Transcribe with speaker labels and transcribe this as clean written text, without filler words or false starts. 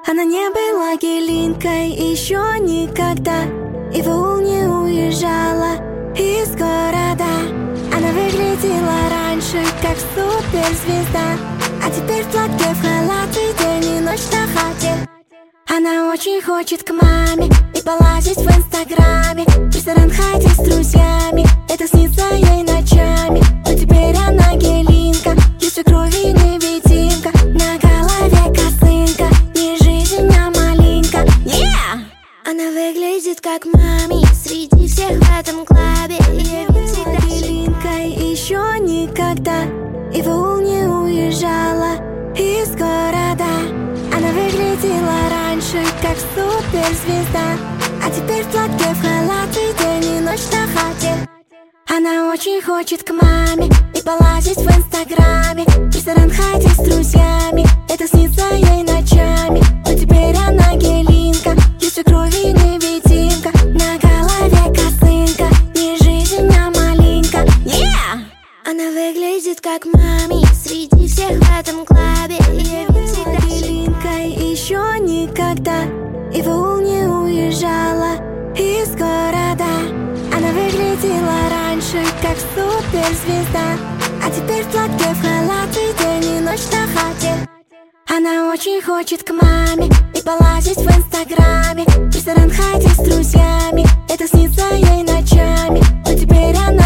Speaker 1: Она не была гелинкой еще никогда, и в аул не уезжала из города. Она выглядела раньше как суперзвезда, а теперь в платке, в халате, день и ночь на хате. Она очень хочет к маме и полазить в инстаграме, в ресторан ходить с друзьями, это снится ей ночами. Но теперь она гелинка, без свекрови невидимка, на голове косынка, не жизнь, а малинка.
Speaker 2: Она выглядит как мами среди всех в этом клабе.
Speaker 1: Не была гелинкой еще никогда, и в аул не уезжала из города. Она выглядела раньше как суперзвезда, а теперь в платке, в халате, день и ночь на хате. Она очень хочет к маме и полазить в инстаграме, в ресторан ходить с друзьями, это снится ей ночами. Но теперь она гелинка, без свекрови невидимка, на голове косынка, не жизнь, а малинка.
Speaker 2: Она выглядит как мами среди всех в этом клабе.
Speaker 1: Не была гелинкой еще никогда, и в аул не уезжала из города. Она выглядела раньше как суперзвезда, а теперь в платке, в халате, день и ночь на хате. Она очень хочет к маме и полазить в инстаграме, в ресторан ходить с друзьями, это снится ей ночами. Но теперь она